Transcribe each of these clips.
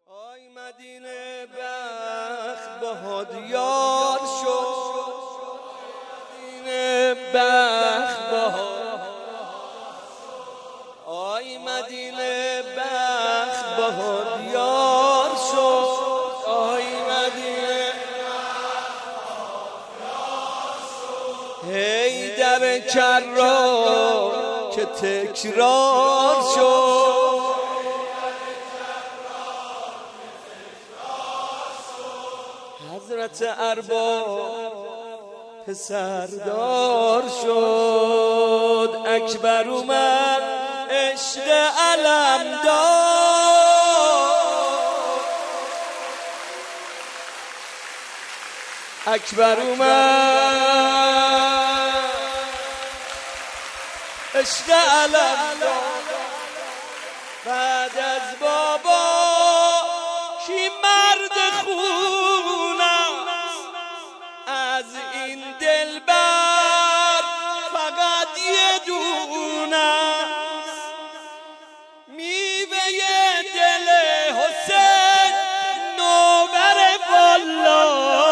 آی مدینه بخت بهاد یار شد، مدینه بخت بهاد، آی مدینه بخت بهاد یار شد، آی مدینه هی در کرار که تکرار شد، حضرت ارباب پسردار شد، اکبر اومد عشق علمدار، اکبر اومد عشق علمدار. بعد از بابا کی مرد خون است، از این دلبر فقط یه دونه است، میوه دل حسین نوبر والا،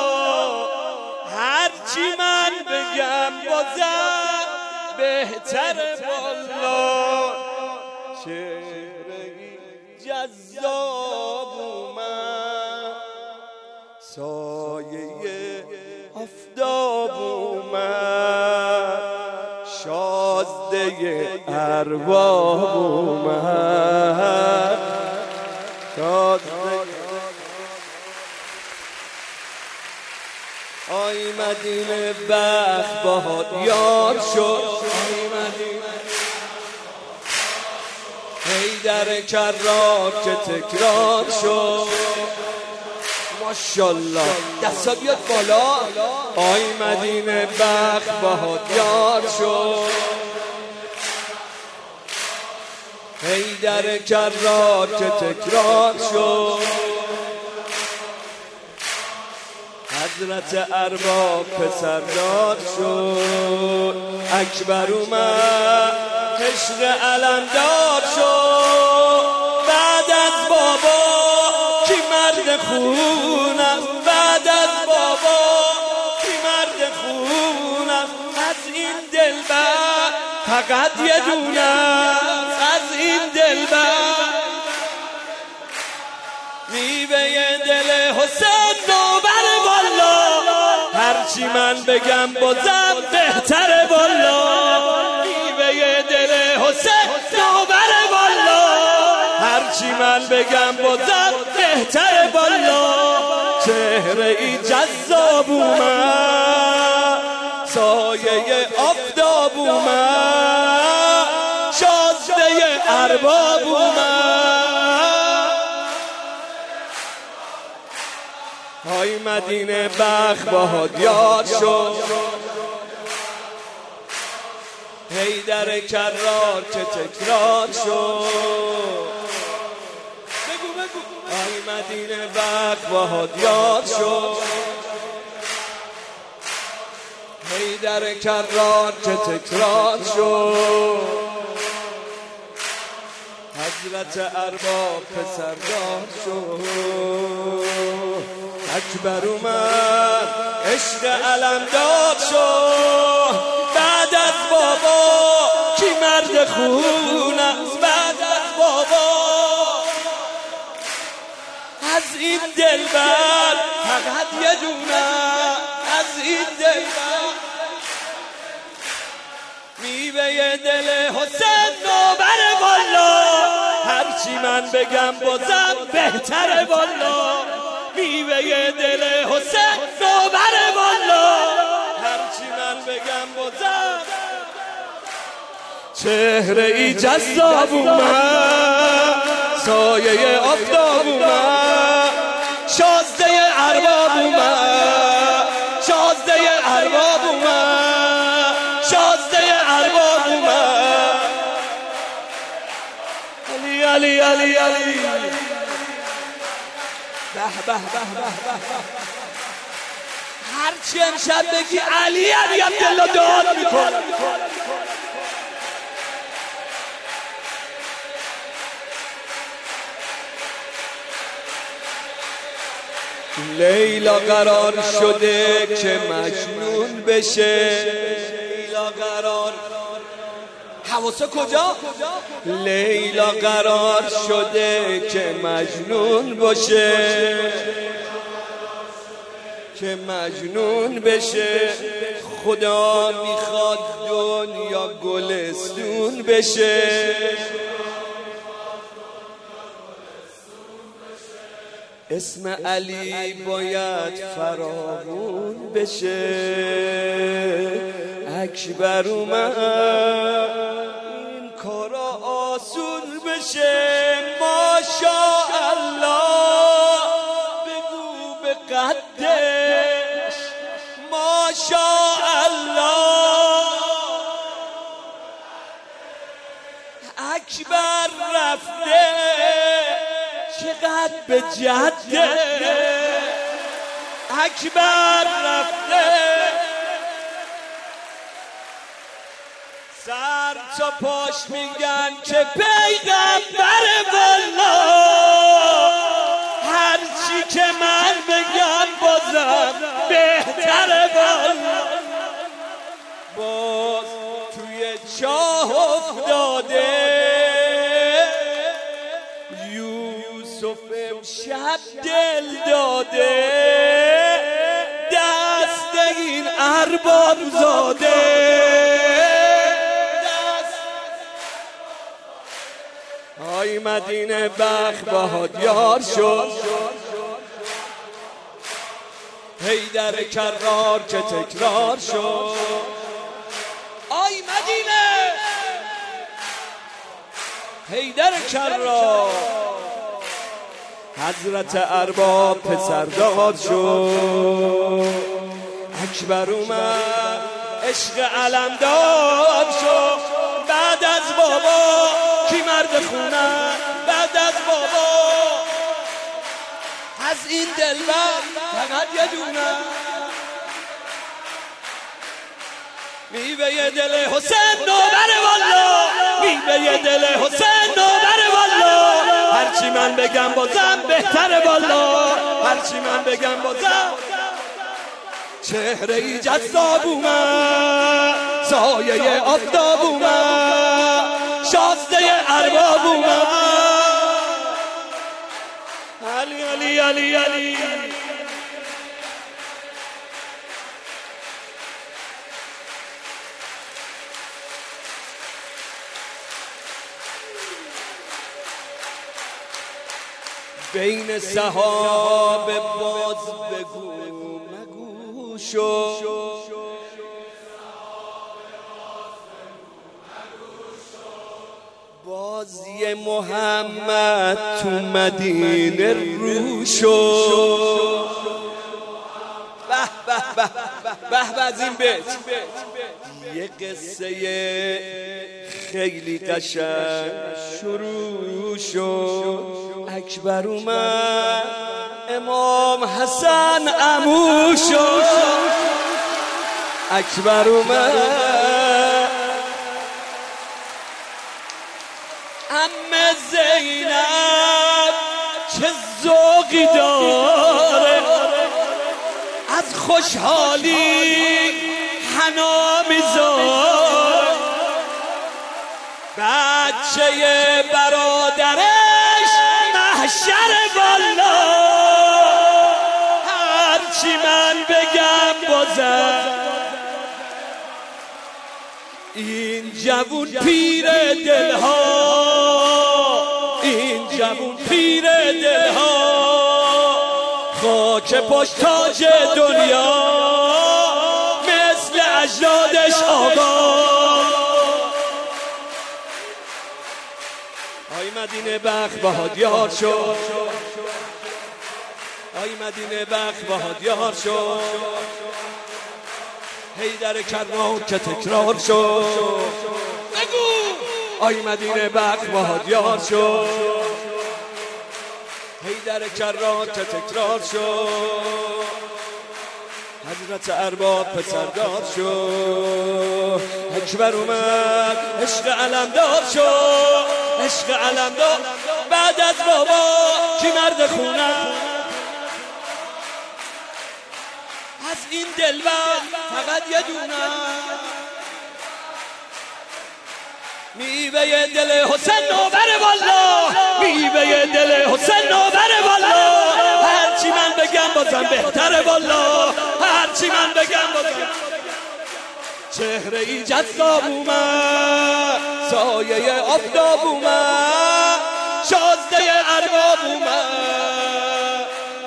هرچی من بگم بازم بهتر والا. چهره‌ای جذاب اومد، سایه آفتاب اومد، شازده ارباب اومد، آی مدینه بخت بهاد یار شد، هی در کرار که تکرار شد. ماشاءالله دستا بیاد بالا. آی مدینه بخت بهاد یار شد، هی در کرار که تکرار شد. حضرت ارباب پسردار شد، اکبر اومد عشق علمدار شد. بعد از بابا کی مرد خون است، بعد از بابا کی مرد خون است، از این دلبر فقط یه دونه است، از این دلبر میوه دل حسین نوبر والا، هرچی من بگم بازم بهتره والا. میوه دل حسین نوبر والا، هرچی من بگم بازم بهتره والا. چهره‌ای جذاب اومد، سایه آفتاب اومد، شازده ارباب اومد. آی مدینه بخت بهاد یار شد، هی در کرار که تکرار شد. بگو بگو. آی مدینه بخت بهاد یار شد، هی در کرار که تکرار شد. حضرت ارباب پسردار شد، اکبر اومد عشق علمدار شد. بعد از بابا کی مرد خون است، بعد از بابا از این دلبر فقط یه دونه، از این دلبر میوه دل حسین نوبر والا، هرچی من بگم بازم بهتره والا. میوه دل حسین نوبر والا، هرچی من بگم بازم. چهره‌ای جذاب اومد، سایه آفتاب اومد، شازده ارباب اومد، شازده ارباب اومد، شازده ارباب اومد. علی علی علی علی، به به به به به. هرچی امشب بگی علی علی عبدالله داد میکن. لیلا قرار شده که مجنون بشه. لیلا قرار حواسه کجا؟ لیلا قرار شده که مجنون باشه، که مجنون بشه. خدا میخواد دنیا گلستون بشه. اسم علی باید فراوون بشه. اکبر اومد این کارا آسون بشه. ماشاءالله بگو به قدش ماشاءالله. اکبر رفته چقدر به جده. اکبر رفته سر تا پاش میگن که پیغمبر والا. هرچی که من بگم بازم بهتره والا. باز توی چاه افتاده یوسف امشب دل داده. دست این ارباب زاده. آی مدینه بخت بهاد یار شد. حیدر کرار که تکرار شد. آی مدینه حیدر کرار حضرت ارباب پسردار شد. اکبر اومد عشق علمدار شد. بعد از بابا کی مرد خونه؟ بعد از بابا از این دلبر فقط یه دونه. میوه دل حسین نوبر والا. میوه دل حسین نوبر والا. هرچی من بگم بازم بهتره والا. هرچی من بگم بازم. چهره ای جذاب اومد سایه آفتاب اومد. شازده ارباب اومد. علی علی علی علی. بین صحابه باز بگو مگو شو. بازی محمد تو مدینه رو شو. به به به به به از این بیت یه قصه خیلی قشنگ شروع شد. اکبر اومد امام حسن عمو شد. اکبر اومد عمه زینب چه ذوقی داره. از خوشحالی حنا میذاره. بچه برادرش محشر والا. هرچی من بگم بازم. این جوون پیر دلها. این جوون پیر دلها. خاک پشت تاج دنیا مثل اجدادش آقا. آی مدینه بخت بهاد یار شد. آی مدینه بخت بهاد یار شد. حیدر کرار که تکرار شد. بگو آی مدینه بخت بهاد یار شد. حیدر کرار که تکرار شد. حضرت ارباب پسردار شد. اکبر اومد عشق علمدار شد. عشق علمدار بعد از بابا کی مرد خونه؟ این دلبر فقط یه دونه میوه دل حسین نوبر والا، میوه دل حسین نوبر والا، هرچی من بگم بازم بهتره والا، هرچی من بگم بازم. چهره ای جذاب اومد، سایه آفتاب اومد، شازده ارباب اومد.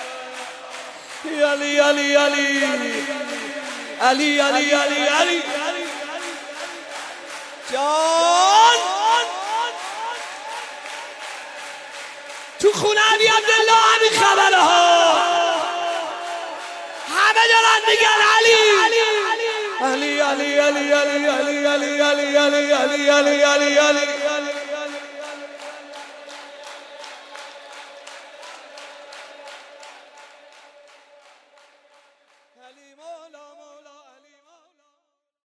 علی علی علی علی علی علی علی جان تو خونه علی عبدالله همین خبره ها، همه دارن میگن علی علی علی علی علی علی علی علی علی علی علی علی علی علی مولا